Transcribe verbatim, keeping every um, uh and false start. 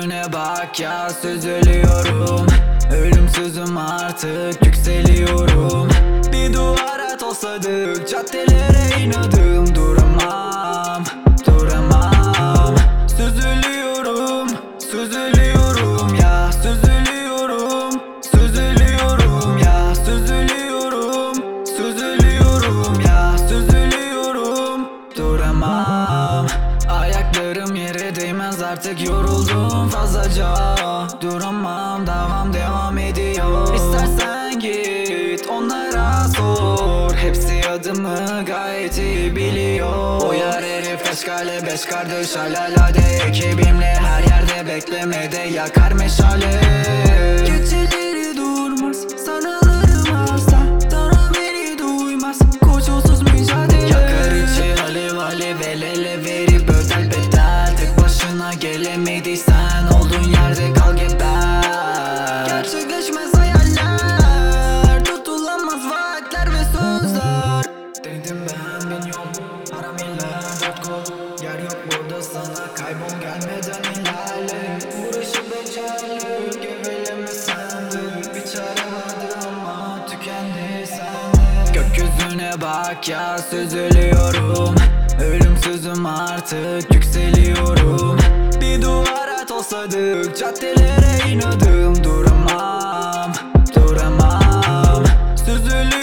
Gökyüzüne bak ya, süzülüyorum. Ölümsüzüm artık, yükseliyorum. Bir duvara tosladık, caddelere inadım. Duramam, duramam. Süzülüyorum, süzülüyorum ya, süzülüyorum. Süzülüyorum ya, süzülüyorum. Süzülüyorum ya, süzülüyorum. Duramam. Ayaklarım yere değmez artık, yoruldum fazlaca. Duramam, devam devam ediyor. İstersen git onlara sor, hepsi adımı gayet iyi biliyor. O yer herif eşkale, beş kardeş alalade. Ekibimle her yerde beklemede yakar meşale. Geceleri durmaz, sarılırım asla. Tanrı beni duymaz, koşulsuz mücadele. Yakar içi alev alev, el ele verip ödel bedel. Tek başına gelemediysen olduğun yerde kal geber. Gerçekleşmez hayaller, tutulamaz vaatler ve sözler. Dedim ben bin yol, haram iller dört kol. Yer yok burada sana, kaybol gelmeden ilerle. Uğraşıp becerli, geveleme sende. Bir çare vardı ama tükendi sende. Gökyüzüne bak ya, süzülüyorum. Ölümsüzüm artık, yükseliyorum. Bir duvara tosladık, caddelere inadım. Duramam, duramam. Süzülüyorum.